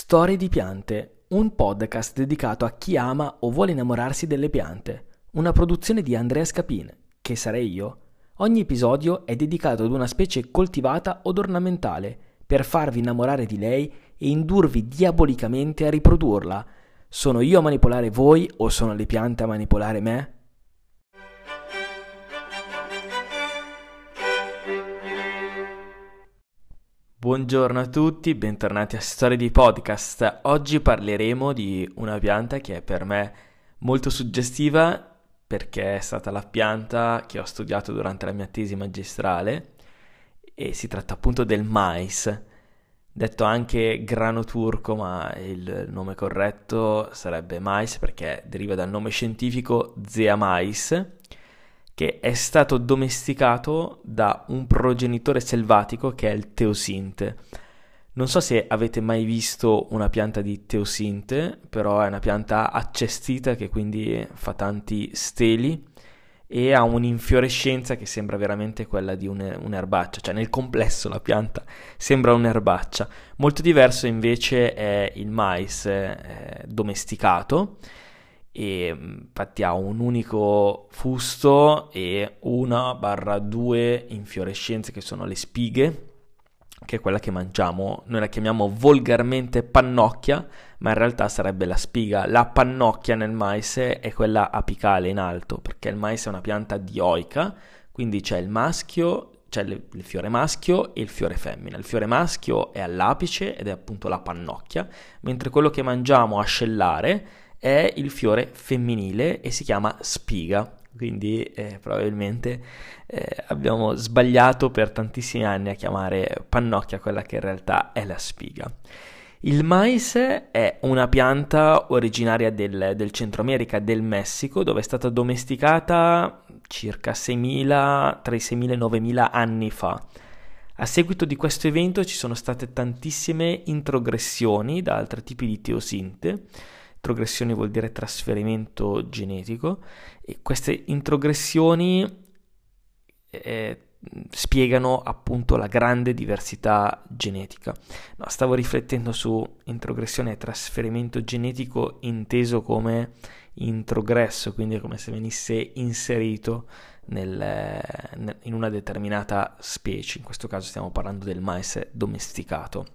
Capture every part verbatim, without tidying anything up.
Storie di piante, un podcast dedicato a chi ama o vuole innamorarsi delle piante. Una produzione di Andrea Scapin, che sarei io. Ogni episodio è dedicato ad una specie coltivata od ornamentale, per farvi innamorare di lei e indurvi diabolicamente a riprodurla. Sono io a manipolare voi o sono le piante a manipolare me? Buongiorno a tutti, bentornati a Storie di Podcast. Oggi parleremo di una pianta che è per me molto suggestiva perché è stata la pianta che ho studiato durante la mia tesi magistrale e si tratta appunto del mais, detto anche grano turco, ma il nome corretto sarebbe mais perché deriva dal nome scientifico Zea mais, che è stato domesticato da un progenitore selvatico che è il teosinte. Non so se avete mai visto una pianta di teosinte, però è una pianta accestita che quindi fa tanti steli e ha un'infiorescenza che sembra veramente quella di un, un'erbaccia, cioè nel complesso la pianta sembra un'erbaccia. Molto diverso invece è il mais eh, domesticato, e infatti ha un unico fusto e una barra due infiorescenze che sono le spighe, che è quella che mangiamo. Noi la chiamiamo volgarmente pannocchia, ma in realtà sarebbe la spiga. La pannocchia nel mais è quella apicale in alto, perché il mais è una pianta dioica, quindi c'è il maschio, c'è il fiore maschio e il fiore femmina. Il fiore maschio è all'apice ed è appunto la pannocchia, mentre quello che mangiamo ascellare è il fiore femminile e si chiama spiga. Quindi eh, probabilmente eh, abbiamo sbagliato per tantissimi anni a chiamare pannocchia quella che in realtà è la spiga. Il mais è una pianta originaria del, del Centro America, del Messico, dove è stata domesticata circa seimila, tra i seimila e i novemila anni fa. A seguito di questo evento ci sono state tantissime introgressioni da altri tipi di teosinte. Introgressioni vuol dire trasferimento genetico, e queste introgressioni eh, spiegano appunto la grande diversità genetica. No, stavo riflettendo su introgressione e trasferimento genetico inteso come introgresso, quindi come se venisse inserito nel, in una determinata specie. In questo caso stiamo parlando del mais domesticato.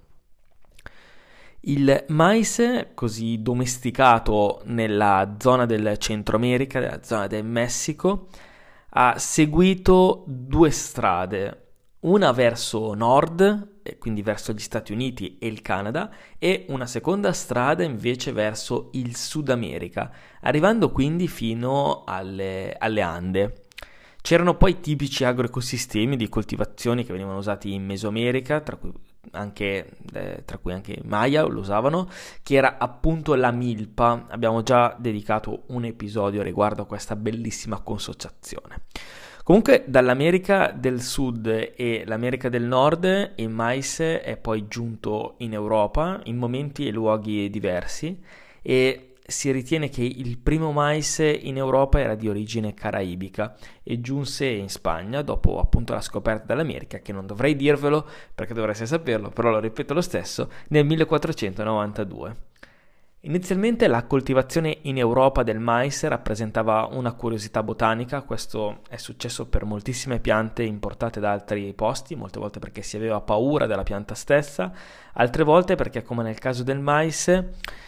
Il mais, così domesticato nella zona del Centro America, nella zona del Messico, ha seguito due strade, una verso nord, quindi verso gli Stati Uniti e il Canada, e una seconda strada invece verso il Sud America, arrivando quindi fino alle, alle Ande. C'erano poi tipici agroecosistemi di coltivazioni che venivano usati in Mesoamerica, tra cui anche, eh, tra cui anche i Maya lo usavano, che era appunto la milpa. Abbiamo già dedicato un episodio riguardo a questa bellissima consociazione. Comunque dall'America del Sud e l'America del Nord il mais è poi giunto in Europa in momenti e luoghi diversi, e si ritiene che il primo mais in Europa era di origine caraibica e giunse in Spagna dopo appunto la scoperta dell'America, che non dovrei dirvelo perché dovreste saperlo, però lo ripeto lo stesso, nel millequattrocentonovantadue. Inizialmente la coltivazione in Europa del mais rappresentava una curiosità botanica. Questo è successo per moltissime piante importate da altri posti, molte volte perché si aveva paura della pianta stessa, altre volte perché, come nel caso del mais,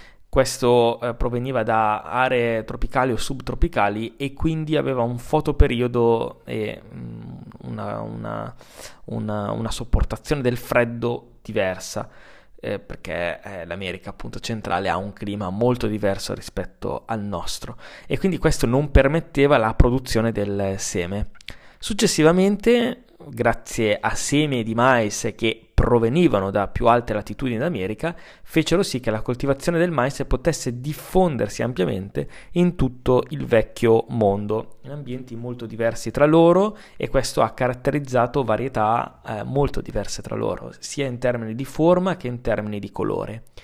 questo eh, proveniva da aree tropicali o subtropicali e quindi aveva un fotoperiodo e mh, una, una, una, una sopportazione del freddo diversa, eh, perché eh, l'America appunto centrale ha un clima molto diverso rispetto al nostro, e quindi questo non permetteva la produzione del seme. Successivamente, grazie a semi di mais che provenivano da più alte latitudini d'America, fecero sì che la coltivazione del mais potesse diffondersi ampiamente in tutto il vecchio mondo, in ambienti molto diversi tra loro, e questo ha caratterizzato varietà eh, molto diverse tra loro, sia in termini di forma che in termini di colore.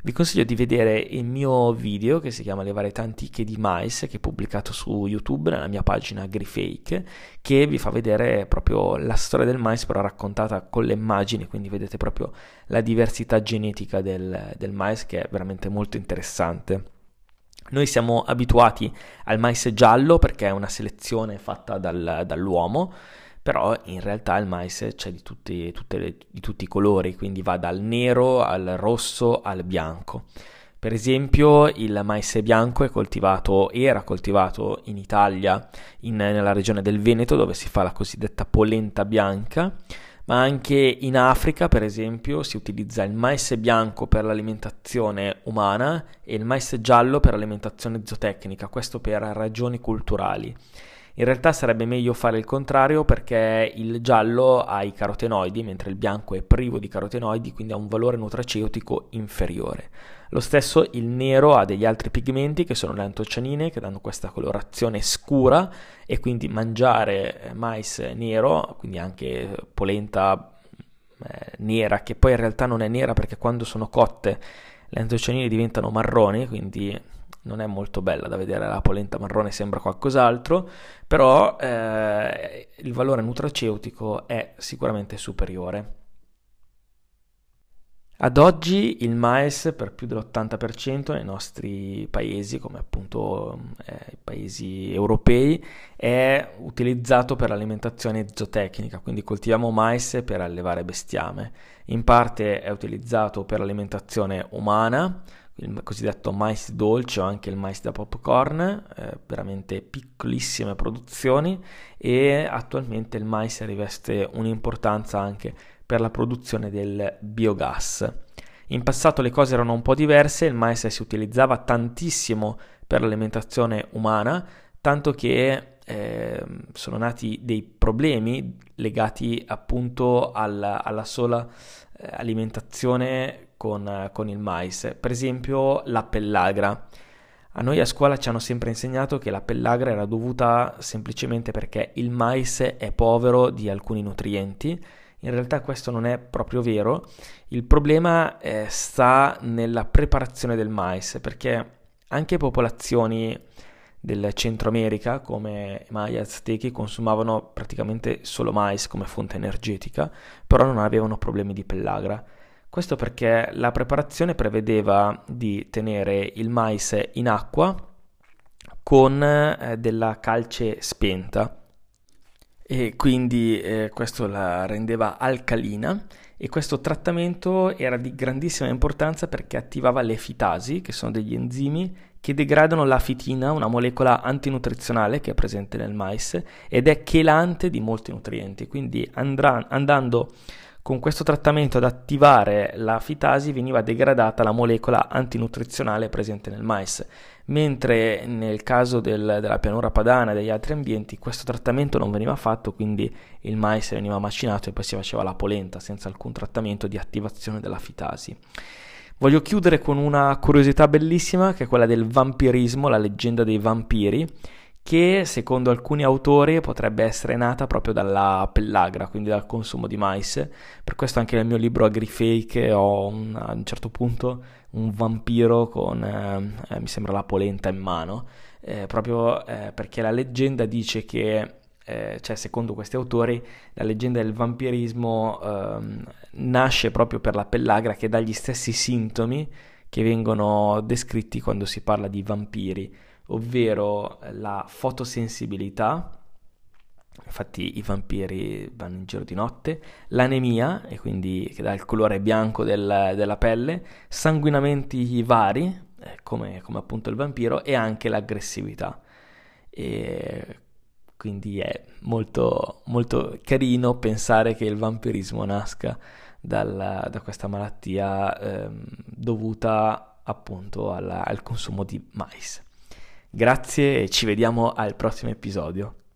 vi consiglio di vedere il mio video che si chiama Le varietà antiche di mais, che è pubblicato su YouTube nella mia pagina AgriFake, che vi fa vedere proprio la storia del mais però raccontata con le immagini, quindi vedete proprio la diversità genetica del, del mais, che è veramente molto interessante. Noi siamo abituati al mais giallo perché è una selezione fatta dal, dall'uomo, però in realtà il mais c'è di tutti, tutte le, di tutti i colori, quindi va dal nero al rosso al bianco. Per esempio il mais bianco è coltivato, era coltivato in Italia, in, nella regione del Veneto, dove si fa la cosiddetta polenta bianca, ma anche in Africa, per esempio, si utilizza il mais bianco per l'alimentazione umana e il mais giallo per l'alimentazione zootecnica, questo per ragioni culturali. In realtà sarebbe meglio fare il contrario, perché il giallo ha i carotenoidi, mentre il bianco è privo di carotenoidi, quindi ha un valore nutraceutico inferiore. Lo stesso il nero ha degli altri pigmenti che sono le antocianine, che danno questa colorazione scura, e quindi mangiare mais nero, quindi anche polenta eh, nera, che poi in realtà non è nera perché quando sono cotte le antocianine diventano marroni, quindi non è molto bella da vedere, la polenta marrone sembra qualcos'altro, però eh, il valore nutraceutico è sicuramente superiore. Ad oggi il mais per più dell'ottanta per cento nei nostri paesi, come appunto eh, i paesi europei, è utilizzato per l'alimentazione zootecnica, quindi coltiviamo mais per allevare bestiame. In parte è utilizzato per l'alimentazione umana, il cosiddetto mais dolce o anche il mais da popcorn, eh, veramente piccolissime produzioni, e attualmente il mais riveste un'importanza anche per la produzione del biogas. In passato le cose erano un po' diverse, il mais si utilizzava tantissimo per l'alimentazione umana, tanto che eh, sono nati dei problemi legati appunto alla, alla sola eh, alimentazione con, con il mais. Per esempio la pellagra. A noi a scuola ci hanno sempre insegnato che la pellagra era dovuta semplicemente perché il mais è povero di alcuni nutrienti. In realtà questo non è proprio vero. Il problema eh, sta nella preparazione del mais, perché anche popolazioni del Centro America come Maya e Aztechi consumavano praticamente solo mais come fonte energetica, però non avevano problemi di pellagra. Questo perché la preparazione prevedeva di tenere il mais in acqua con eh, della calce spenta, e quindi eh, questo la rendeva alcalina, e questo trattamento era di grandissima importanza perché attivava le fitasi, che sono degli enzimi che degradano la fitina, una molecola antinutrizionale che è presente nel mais ed è chelante di molti nutrienti. Quindi andrà, andando con questo trattamento ad attivare la fitasi veniva degradata la molecola antinutrizionale presente nel mais, mentre nel caso del, della pianura padana e degli altri ambienti questo trattamento non veniva fatto, quindi il mais veniva macinato e poi si faceva la polenta senza alcun trattamento di attivazione della fitasi. Voglio chiudere con una curiosità bellissima, che è quella del vampirismo, la leggenda dei vampiri, che secondo alcuni autori potrebbe essere nata proprio dalla pellagra, quindi dal consumo di mais. Per questo anche nel mio libro AgriFake ho un, a un certo punto un vampiro con, eh, eh, mi sembra, la polenta in mano, eh, proprio eh, perché la leggenda dice che, eh, cioè secondo questi autori, la leggenda del vampirismo eh, nasce proprio per la pellagra, che dà gli stessi sintomi che vengono descritti quando si parla di vampiri, ovvero la fotosensibilità, infatti i vampiri vanno in giro di notte, l'anemia, e quindi che dà il colore bianco del, della pelle, sanguinamenti vari, eh, come, come appunto il vampiro, e anche l'aggressività. E quindi è molto, molto carino pensare che il vampirismo nasca dal, da questa malattia ehm, dovuta appunto alla, al consumo di mais. Grazie e ci vediamo al prossimo episodio.